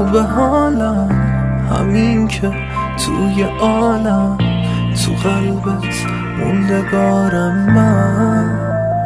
به حالم، همین که توی عالم تو قلبت موندگارم من.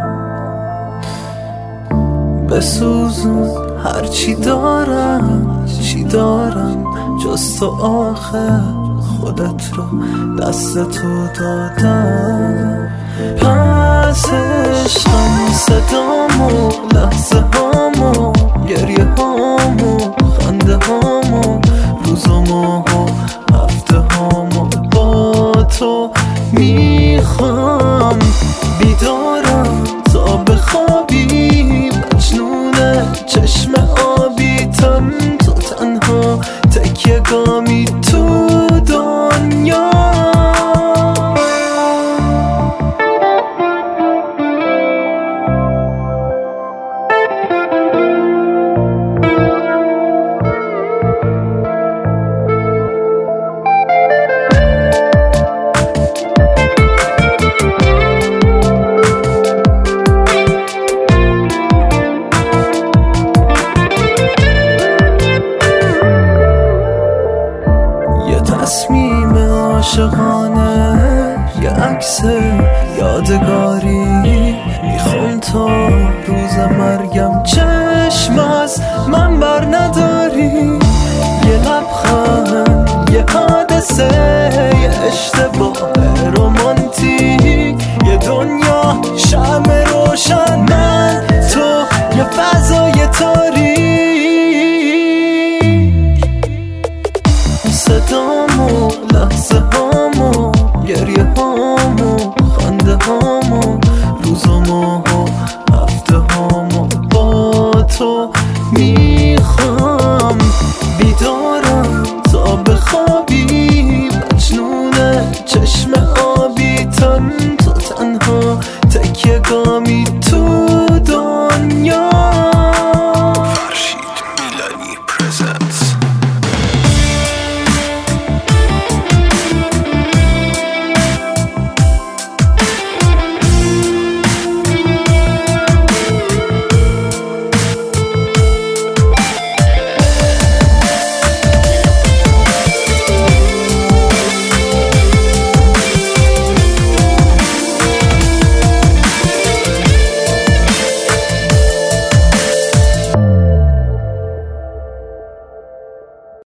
بسوزون هرچی دارم، چی دارم جز تو آخه، خودت رو دست تو دادم. پس عشقم صدامو، لحظه هامو، گریه هامو، خنده هامو، روز و ماه و هفته هامو با تو میخوام. بیدارم تا بخوابی، مجنون چشم آبیتم، تو تنها تکیه گامی تو دنیا. تصمیم عاشقانه، یه عکس یادگاری، میخوام تا روز مرگم چشم از من بر نداری. یه لبخند، یه حادثه، یه اشتباه رومانتیک، یه دنیا شمع روشن، من تو یه فضای تاریک. صدامو، لحظه هامو، گریه هامو، خنده هامو، روز و ماه و هفته هامو با تو میخوام. بیدارم تا بخوابی، مجنون چشم آبیتم، تو تنها تکیه گامی تو دنیا. فرشید میلانی پرزنت.